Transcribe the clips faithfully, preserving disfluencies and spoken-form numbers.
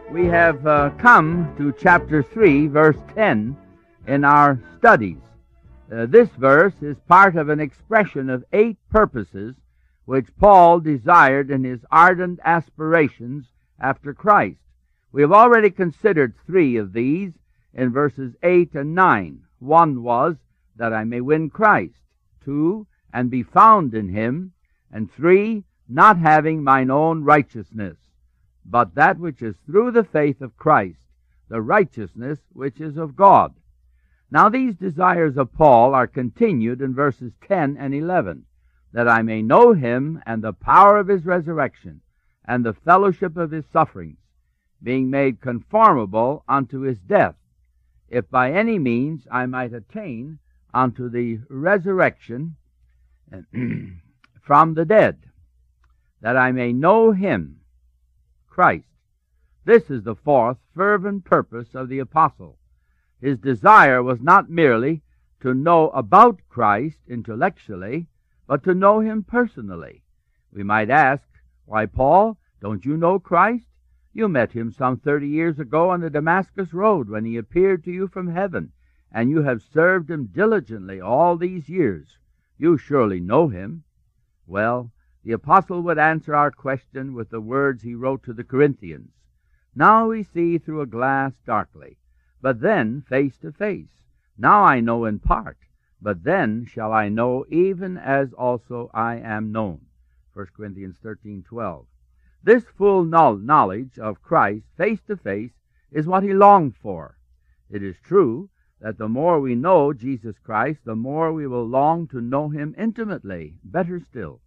We have uh, come to chapter three, verse ten in our studies. Uh, this verse is part of an expression of eight purposes which Paul desired in his ardent aspirations after Christ. We have already considered three of these in verses eight and nine. One was, that I may win Christ. Two, and be found in him. And three, not having mine own righteousness, but that which is through the faith of Christ, the righteousness which is of God. Now these desires of Paul are continued in verses ten and eleven, that I may know him and the power of his resurrection, and the fellowship of his sufferings, being made conformable unto his death, if by any means I might attain unto the resurrection from the dead, that I may know him, Christ. This is the fourth fervent purpose of the apostle. His desire was not merely to know about Christ intellectually, but to know him personally. We might ask, why, Paul, don't you know Christ? You met him some thirty years ago on the Damascus road when he appeared to you from heaven, and you have served him diligently all these years. You surely know him. Well, the apostle would answer our question with the words he wrote to the Corinthians. Now we see through a glass darkly, but then face to face. Now I know in part, but then shall I know even as also I am known. First Corinthians thirteen twelve. This full knowledge of Christ face to face is what he longed for. It is true that the more we know Jesus Christ, the more we will long to know him intimately, better still.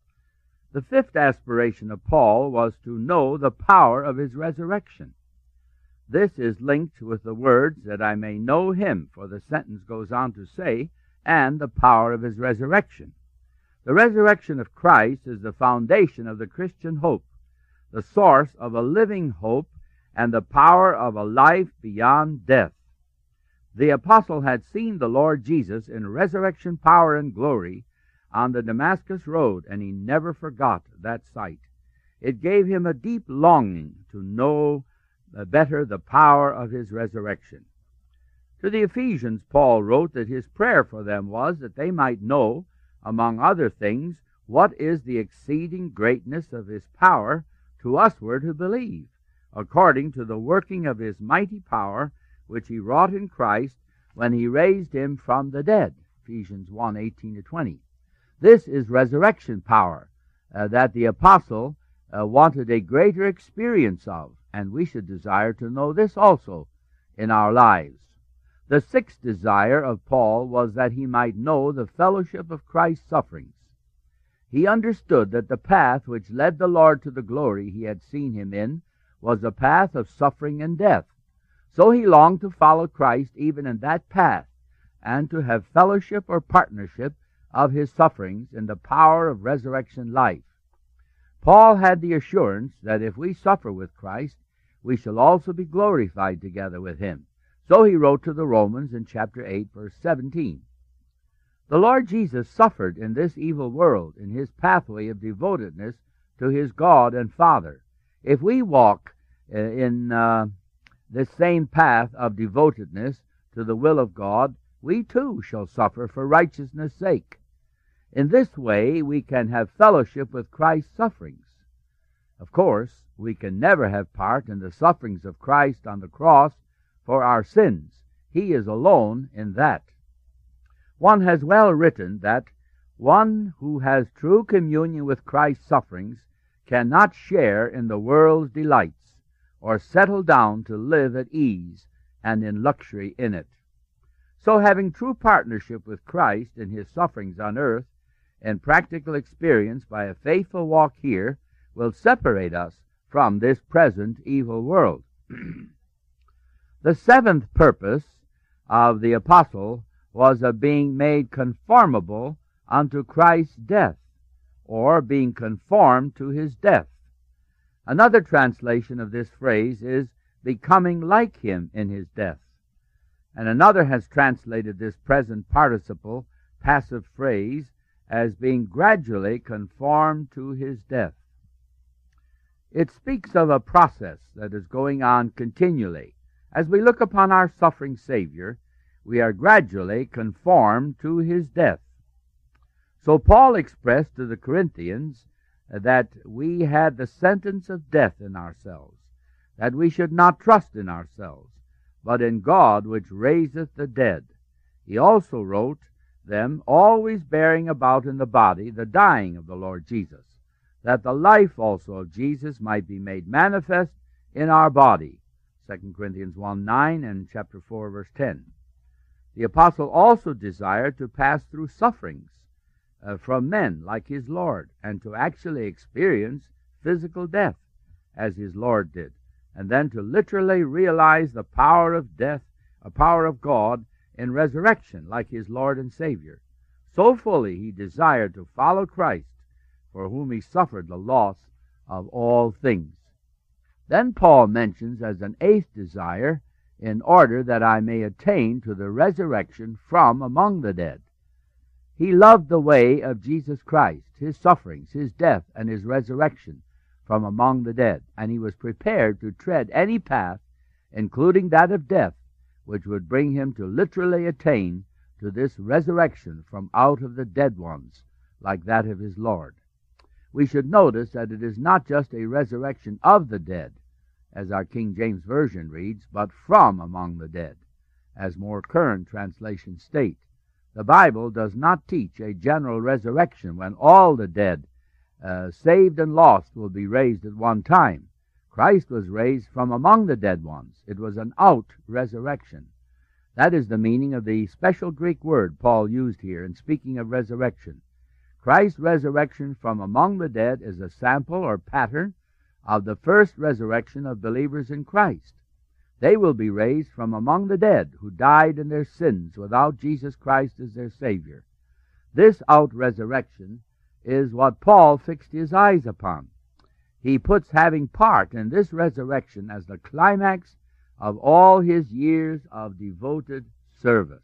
The fifth aspiration of Paul was to know the power of his resurrection. This is linked with the words that I may know him, for the sentence goes on to say, and the power of his resurrection. The resurrection of Christ is the foundation of the Christian hope, the source of a living hope, and the power of a life beyond death. The apostle had seen the Lord Jesus in resurrection power and glory on the Damascus road, and he never forgot that sight. It gave him a deep longing to know better the power of his resurrection. To the Ephesians, Paul wrote that his prayer for them was that they might know, among other things, what is the exceeding greatness of his power to usward who believe, according to the working of his mighty power, which he wrought in Christ when he raised him from the dead. Ephesians one eighteen to twenty. This is resurrection power uh, that the apostle uh, wanted a greater experience of, and we should desire to know this also in our lives. The sixth desire of Paul was that he might know the fellowship of Christ's sufferings. He understood that the path which led the Lord to the glory he had seen him in was a path of suffering and death. So he longed to follow Christ even in that path, and to have fellowship or partnership of his sufferings in the power of resurrection life. Paul had the assurance that if we suffer with Christ, we shall also be glorified together with him. So he wrote to the Romans in chapter eight, verse seventeen. The Lord Jesus suffered in this evil world in his pathway of devotedness to his God and Father. If we walk in uh, this same path of devotedness to the will of God, we too shall suffer for righteousness' sake. In this way we can have fellowship with Christ's sufferings. Of course, we can never have part in the sufferings of Christ on the cross for our sins. He is alone in that. One has well written that one who has true communion with Christ's sufferings cannot share in the world's delights, or settle down to live at ease and in luxury in it. So having true partnership with Christ in his sufferings on earth, and practical experience by a faithful walk here, will separate us from this present evil world. The seventh purpose of the apostle was of being made conformable unto Christ's death, or being conformed to his death. Another translation of this phrase is becoming like him in his death. And another has translated this present participle passive phrase as being gradually conformed to his death. It speaks of a process that is going on continually. As we look upon our suffering Savior, we are gradually conformed to his death. So Paul expressed to the Corinthians that we had the sentence of death in ourselves, that we should not trust in ourselves, but in God which raiseth the dead. He also wrote them, always bearing about in the body the dying of the Lord Jesus, that the life also of Jesus might be made manifest in our body. Second Corinthians one nine and chapter four verse ten. The apostle also desired to pass through sufferings uh, from men like his Lord, and to actually experience physical death as his Lord did, and then to literally realize the power of death, a power of God in resurrection like his Lord and Savior. So fully he desired to follow Christ, for whom he suffered the loss of all things. Then Paul mentions as an eighth desire, in order that I may attain to the resurrection from among the dead. He loved the way of Jesus Christ, his sufferings, his death, and his resurrection from among the dead, and he was prepared to tread any path, including that of death, which would bring him to literally attain to this resurrection from out of the dead ones, like that of his Lord. We should notice that it is not just a resurrection of the dead, as our King James Version reads, but from among the dead, as more current translations state. The Bible does not teach a general resurrection when all the dead, uh, saved and lost, will be raised at one time. Christ was raised from among the dead ones. It was an out-resurrection. That is the meaning of the special Greek word Paul used here in speaking of resurrection. Christ's resurrection from among the dead is a sample or pattern of the first resurrection of believers in Christ. They will be raised from among the dead who died in their sins without Jesus Christ as their Savior. This out-resurrection is what Paul fixed his eyes upon. He puts having part in this resurrection as the climax of all his years of devoted service.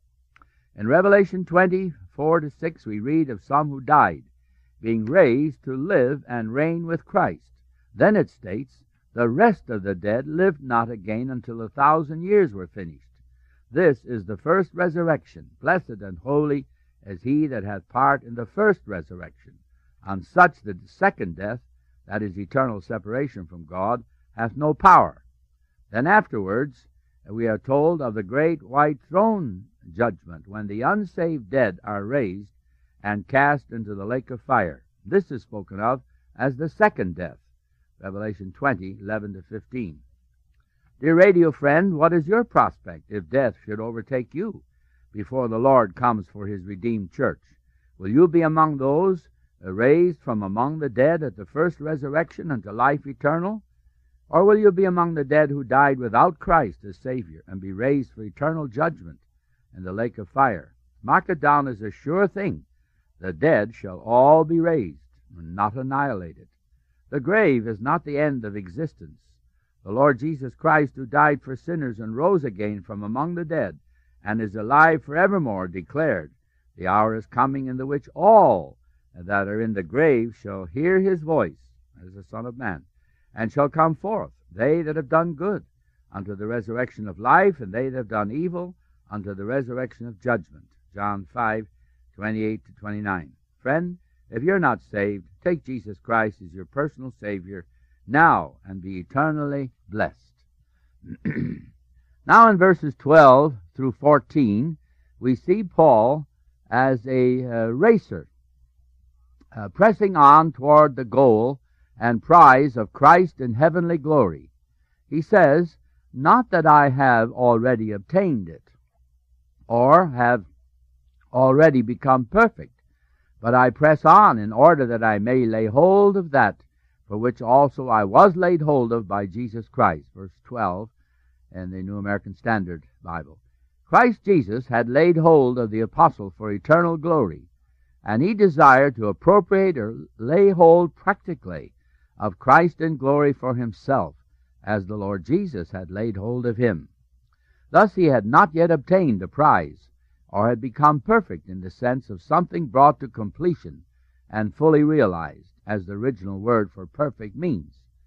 In Revelation twenty, four to six, we read of some who died, being raised to live and reign with Christ. Then it states, the rest of the dead lived not again until a thousand years were finished. This is the first resurrection. Blessed and holy is he that hath part in the first resurrection. On such the second death, that is eternal separation from God, hath no power. Then afterwards we are told of the great white throne judgment, when the unsaved dead are raised and cast into the lake of fire. This is spoken of as the second death. Revelation twenty, eleven to fifteen. Dear radio friend, what is your prospect if death should overtake you before the Lord comes for his redeemed church? Will you be among those raised from among the dead at the first resurrection unto life eternal? Or will you be among the dead who died without Christ as Savior and be raised for eternal judgment in the lake of fire? Mark it down as a sure thing. The dead shall all be raised, and not annihilated. The grave is not the end of existence. The Lord Jesus Christ, who died for sinners and rose again from among the dead, and is alive forevermore, declared, the hour is coming in the which all that are in the grave shall hear his voice, as the Son of Man, and shall come forth, they that have done good, unto the resurrection of life, and they that have done evil, unto the resurrection of judgment. John five, twenty-eight to twenty-nine. Friend, if you're not saved, take Jesus Christ as your personal Savior now and be eternally blessed. Now in verses twelve through fourteen, we see Paul as a uh, racer, uh, pressing on toward the goal and prize of Christ in heavenly glory. He says, not that I have already obtained it, or have already become perfect, but I press on in order that I may lay hold of that for which also I was laid hold of by Jesus Christ. Verse twelve in the New American Standard Bible. Christ Jesus had laid hold of the apostle for eternal glory, and he desired to appropriate or lay hold practically of Christ in glory for himself, as the Lord Jesus had laid hold of him. Thus he had not yet obtained the prize, or had become perfect in the sense of something brought to completion and fully realized, as the original word for perfect means.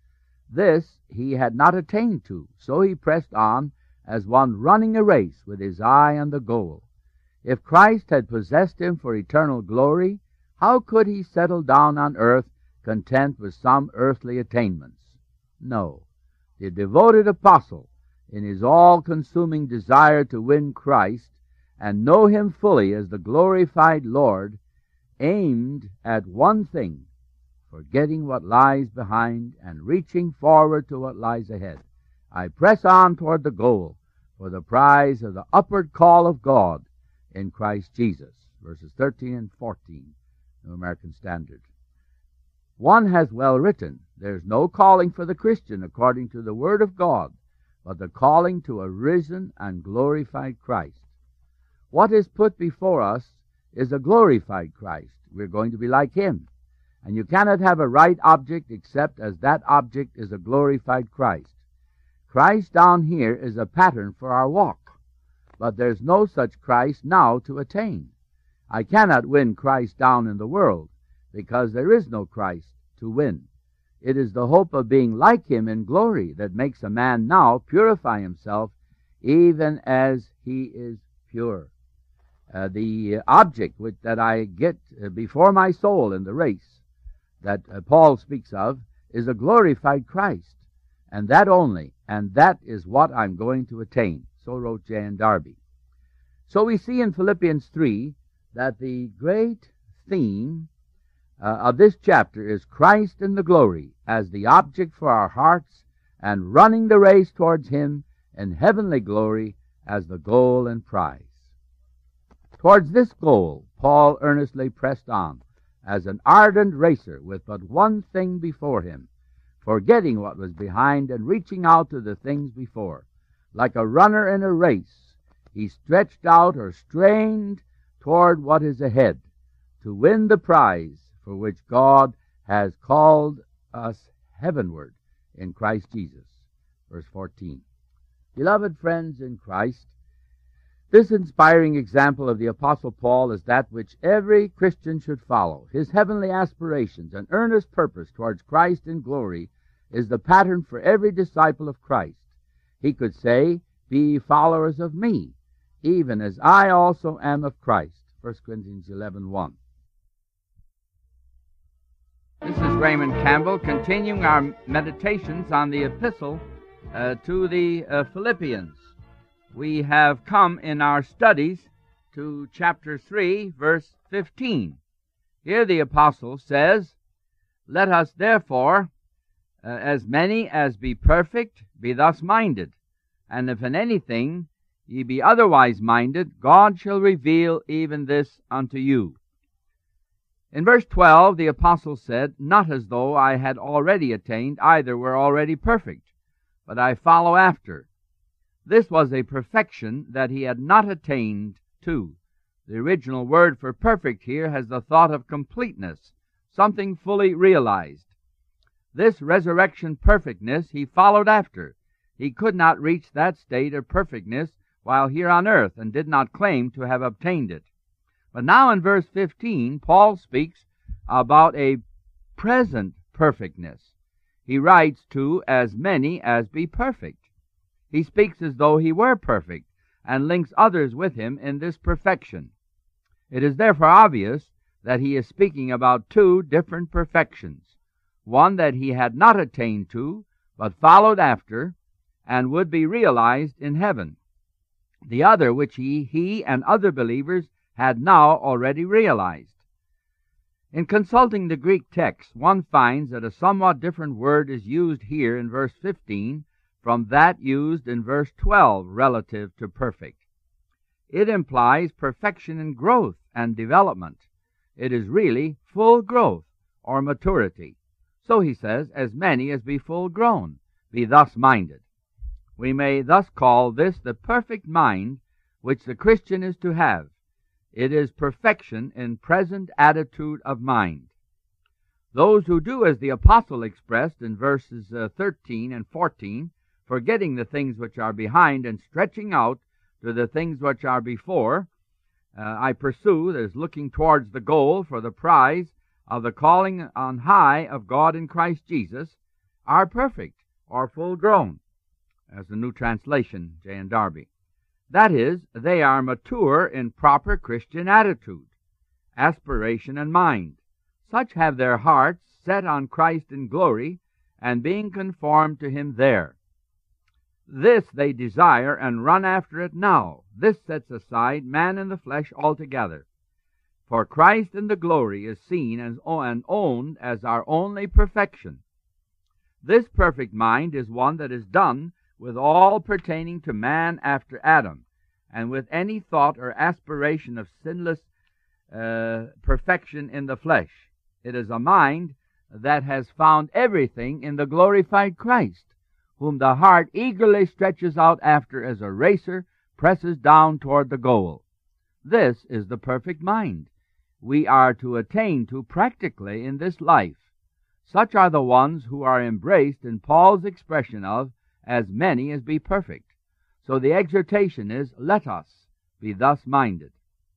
This he had not attained to, so he pressed on as one running a race with his eye on the goal. If Christ had possessed him for eternal glory, how could he settle down on earth content with some earthly attainments? No. The devoted apostle, in his all-consuming desire to win Christ and know him fully as the glorified Lord, aimed at one thing, forgetting what lies behind and reaching forward to what lies ahead. I press on toward the goal for the prize of the upward call of God in Christ Jesus. Verses thirteen and fourteen, New American Standard. One has well written, there's no calling for the Christian according to the Word of God, but the calling to a risen and glorified Christ. What is put before us is a glorified Christ. We're going to be like him. And you cannot have a right object except as that object is a glorified Christ. Christ down here is a pattern for our walk, but there's no such Christ now to attain. I cannot win Christ down in the world, because there is no Christ to win. It is the hope of being like him in glory that makes a man now purify himself even as he is pure. Uh, the object which, that I get uh, before my soul in the race that uh, Paul speaks of is a glorified Christ, and that only, and that is what I'm going to attain. So wrote J N Darby. So we see in Philippians three that the great theme uh, of this chapter is Christ in the glory as the object for our hearts, and running the race towards him in heavenly glory as the goal and prize. Towards this goal Paul earnestly pressed on, as an ardent racer with but one thing before him, forgetting what was behind and reaching out to the things before. Like a runner in a race, he stretched out or strained toward what is ahead, to win the prize for which God has called us heavenward in Christ Jesus. Verse fourteen. Beloved friends in Christ, this inspiring example of the Apostle Paul is that which every Christian should follow. His heavenly aspirations and earnest purpose towards Christ in glory is the pattern for every disciple of Christ. He could say, "Be ye followers of me, even as I also am of Christ." First Corinthians eleven one. This is Raymond Campbell, continuing our meditations on the epistle uh, to the uh, Philippians. We have come in our studies to chapter three, verse fifteen. Here the apostle says, "Let us therefore, uh, as many as be perfect, be thus minded. And if in anything ye be otherwise minded, God shall reveal even this unto you." In verse twelve, the apostle said, "Not as though I had already attained, either were already perfect, but I follow after." This was a perfection that he had not attained to. The original word for perfect here has the thought of completeness, something fully realized. This resurrection perfectness he followed after. He could not reach that state of perfectness while here on earth, and did not claim to have obtained it. But now in verse fifteen, Paul speaks about a present perfectness. He writes to as many as be perfect. He speaks as though he were perfect, and links others with him in this perfection. It is therefore obvious that he is speaking about two different perfections, one that he had not attained to, but followed after, and would be realized in heaven, the other which he, he and other believers had now already realized. In consulting the Greek text, one finds that a somewhat different word is used here in verse fifteen from that used in verse twelve relative to perfect. It implies perfection in growth and development. It is really full growth or maturity. So he says, "As many as be full grown, be thus minded." We may thus call this the perfect mind which the Christian is to have. It is perfection in present attitude of mind. Those who do as the apostle expressed in verses uh, thirteen and fourteen, forgetting the things which are behind and stretching out to the things which are before, uh, I pursue, as looking towards the goal for the prize of the calling on high of God in Christ Jesus, are perfect. or full grown, as the New Translation, J N Darby. That is, they are mature in proper Christian attitude, aspiration, and mind. Such have their hearts set on Christ in glory, and being conformed to him there. This they desire and run after it now. This sets aside man in the flesh altogether. For Christ in the glory is seen as, and owned as our only perfection. This perfect mind is one that is done with all pertaining to man after Adam, and with any thought or aspiration of sinless uh, perfection in the flesh. It is a mind that has found everything in the glorified Christ, whom the heart eagerly stretches out after as a racer presses down toward the goal. This is the perfect mind we are to attain to practically in this life. Such are the ones who are embraced in Paul's expression of, as many as be perfect. So the exhortation is, let us be thus minded.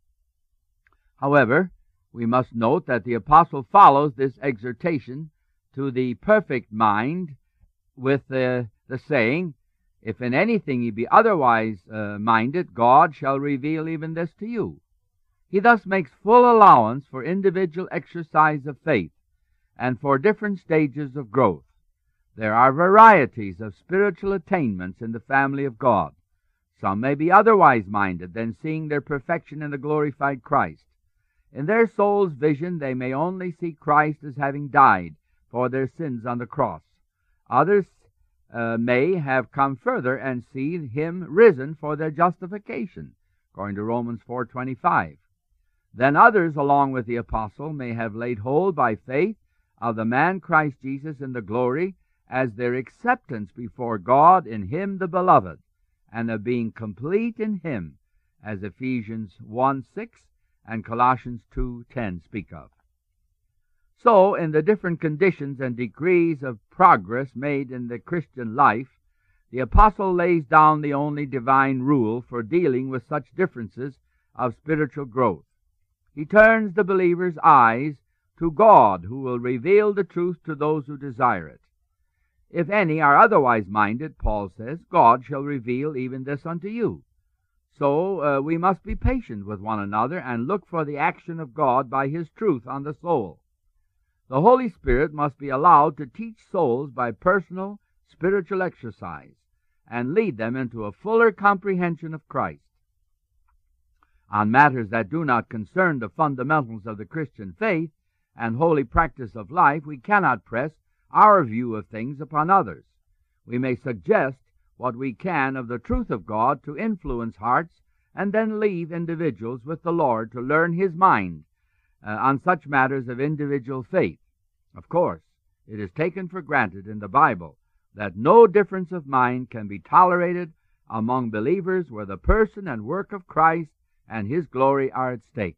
However, we must note that the apostle follows this exhortation to the perfect mind with the, the saying, if in anything ye be otherwise uh, minded, God shall reveal even this to you. He thus makes full allowance for individual exercise of faith and for different stages of growth. There are varieties of spiritual attainments in the family of God. Some may be otherwise minded than seeing their perfection in the glorified Christ. In their soul's vision they may only see Christ as having died for their sins on the cross. Others uh, may have come further and see him risen for their justification, according to Romans four twenty-five. Then others, along with the apostle, may have laid hold by faith of the man Christ Jesus in the glory as their acceptance before God in him the beloved, and of being complete in him, as Ephesians one six and Colossians two ten speak of. So, in the different conditions and degrees of progress made in the Christian life, the apostle lays down the only divine rule for dealing with such differences of spiritual growth. He turns the believer's eyes to God, who will reveal the truth to those who desire it. If any are otherwise minded, Paul says, God shall reveal even this unto you. So uh, we must be patient with one another and look for the action of God by his truth on the soul. The Holy Spirit must be allowed to teach souls by personal spiritual exercise and lead them into a fuller comprehension of Christ. On matters that do not concern the fundamentals of the Christian faith and holy practice of life, we cannot press our view of things upon others. We may suggest what we can of the truth of God to influence hearts, and then leave individuals with the Lord to learn his mind uh, on such matters of individual faith. Of course, it is taken for granted in the Bible that no difference of mind can be tolerated among believers where the person and work of Christ and his glory are at stake.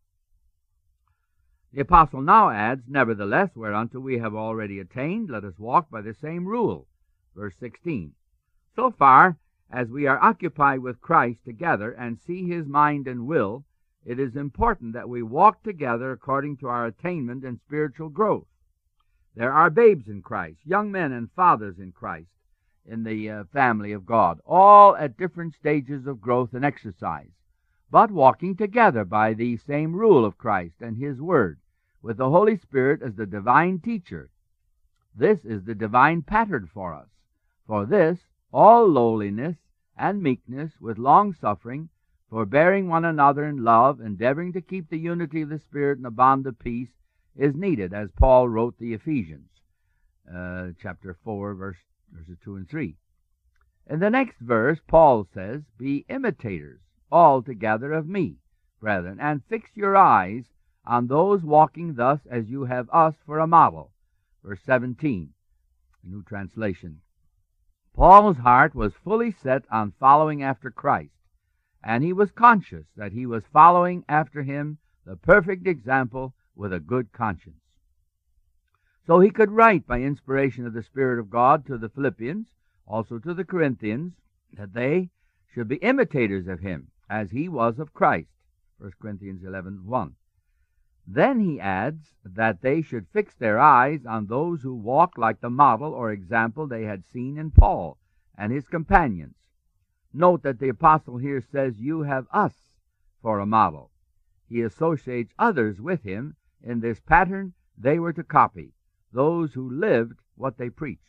The apostle now adds, nevertheless, whereunto we have already attained, let us walk by the same rule. Verse sixteen. So far as we are occupied with Christ together and see his mind and will, it is important that we walk together according to our attainment and spiritual growth. There are babes in Christ, young men and fathers in Christ, in the uh, family of God, all at different stages of growth and exercise, but walking together by the same rule of Christ and his word, with the Holy Spirit as the divine teacher. This is the divine pattern for us. For this, all lowliness and meekness, with long-suffering, forbearing one another in love, endeavoring to keep the unity of the Spirit in a bond of peace, is needed, as Paul wrote the Ephesians, uh, chapter four, verse, verses two and three. In the next verse, Paul says, be imitators altogether of me, brethren, and fix your eyes on those walking thus as you have us for a model. Verse seventeen, New Translation. Paul's heart was fully set on following after Christ, and he was conscious that he was following after him the perfect example with a good conscience. So he could write by inspiration of the Spirit of God to the Philippians, also to the Corinthians, that they should be imitators of him, as he was of Christ. First Corinthians eleven one. Then he adds that they should fix their eyes on those who walk like the model or example they had seen in Paul and his companions. Note that the apostle here says, "You have us for a model." He associates others with him in this pattern they were to copy, those who lived what they preached.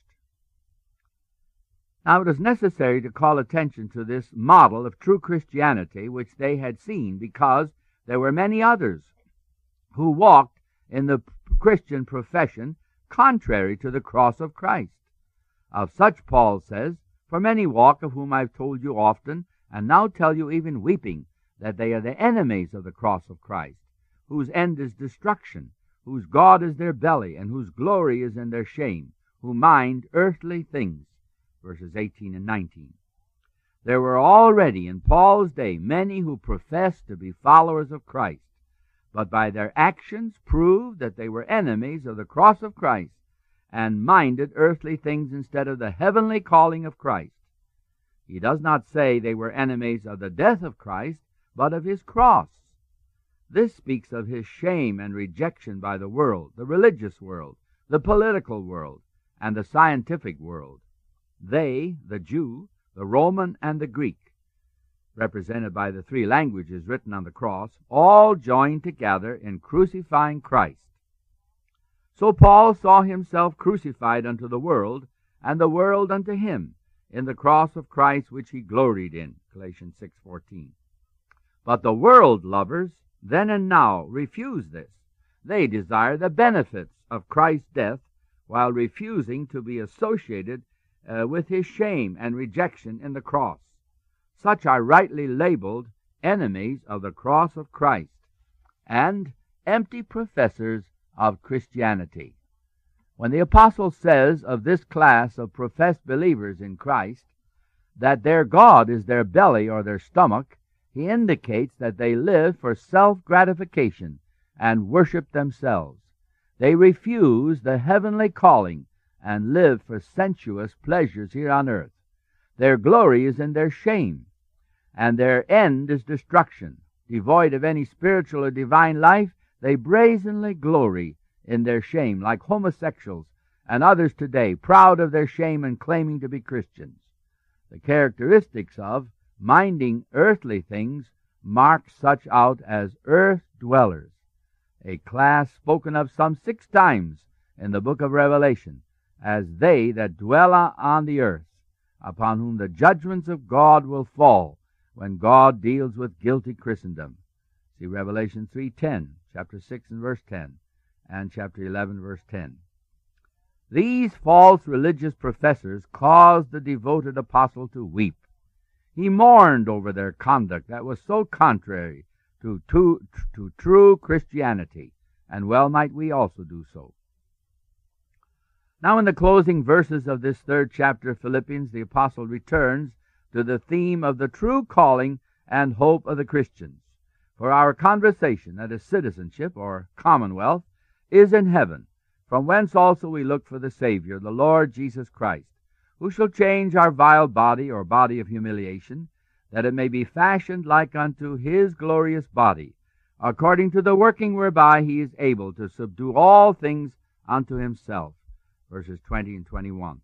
Now it is necessary to call attention to this model of true Christianity which they had seen, because there were many others who walked in the Christian profession contrary to the cross of Christ. Of such Paul says, "For many walk, of whom I have told you often, and now tell you even weeping, that they are the enemies of the cross of Christ, whose end is destruction, whose God is their belly, and whose glory is in their shame, who mind earthly things." Verses eighteen and nineteen. There were already in Paul's day many who professed to be followers of Christ, but by their actions proved that they were enemies of the cross of Christ and minded earthly things instead of the heavenly calling of Christ. He does not say they were enemies of the death of Christ, but of his cross. This speaks of his shame and rejection by the world, the religious world, the political world, and the scientific world. They, the Jew, the Roman, and the Greek, represented by the three languages written on the cross, all joined together in crucifying Christ. So Paul saw himself crucified unto the world, and the world unto him, in the cross of Christ which he gloried in. Galatians six fourteen. But the world lovers, then and now, refuse this. They desire the benefits of Christ's death, while refusing to be associated uh, with his shame and rejection in the cross. Such are rightly labeled enemies of the cross of Christ and empty professors of Christianity. When the apostle says of this class of professed believers in Christ that their God is their belly or their stomach, he indicates that they live for self-gratification and worship themselves. They refuse the heavenly calling and live for sensuous pleasures here on earth. Their glory is in their shame, and their end is destruction. Devoid of any spiritual or divine life, they brazenly glory in their shame, like homosexuals and others today, proud of their shame and claiming to be Christians. The characteristics of minding earthly things mark such out as earth dwellers, a class spoken of some six times in the book of Revelation, as they that dwell on the earth, upon whom the judgments of God will fall when God deals with guilty Christendom. See Revelation three ten, chapter six and verse ten, and chapter eleven, verse ten. These false religious professors caused the devoted apostle to weep. He mourned over their conduct that was so contrary to, to, to true Christianity, and well might we also do so. Now in the closing verses of this third chapter of Philippians, the apostle returns to the theme of the true calling and hope of the Christians. For our conversation, that is citizenship or commonwealth, is in heaven, from whence also we look for the Savior, the Lord Jesus Christ, who shall change our vile body or body of humiliation, that it may be fashioned like unto his glorious body, according to the working whereby he is able to subdue all things unto himself. Verses twenty and twenty-one.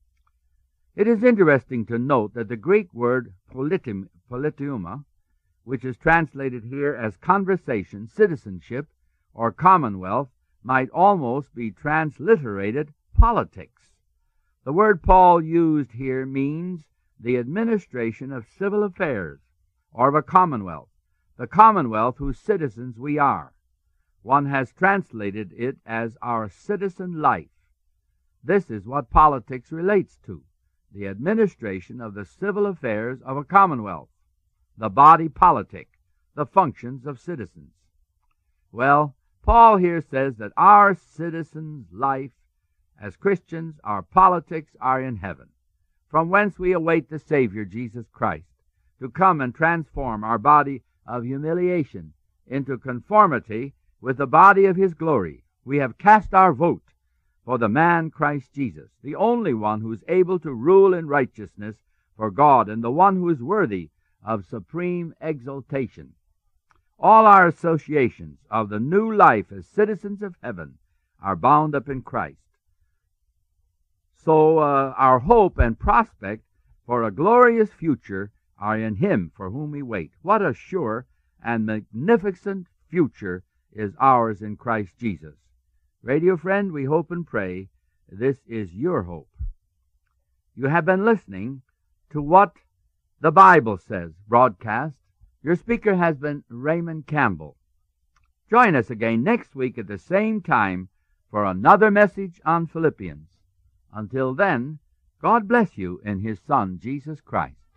It is interesting to note that the Greek word politim, politeuma, which is translated here as conversation, citizenship, or commonwealth, might almost be transliterated politics. The word Paul used here means the administration of civil affairs, or of a commonwealth, the commonwealth whose citizens we are. One has translated it as our citizen life. This is what politics relates to, the administration of the civil affairs of a commonwealth, the body politic, the functions of citizens. Well, Paul here says that our citizens' life as Christians, our politics, are in heaven, from whence we await the Savior, Jesus Christ, to come and transform our body of humiliation into conformity with the body of his glory. We have cast our vote for the man Christ Jesus, the only one who is able to rule in righteousness for God, and the one who is worthy of supreme exaltation. All our associations of the new life as citizens of heaven are bound up in Christ. So uh, our hope and prospect for a glorious future are in Him for whom we wait. What a sure and magnificent future is ours in Christ Jesus. Radio friend, we hope and pray this is your hope. You have been listening to What the Bible Says broadcast. Your speaker has been Raymond Campbell. Join us again next week at the same time for another message on Philippians. Until then, God bless you in His Son, Jesus Christ.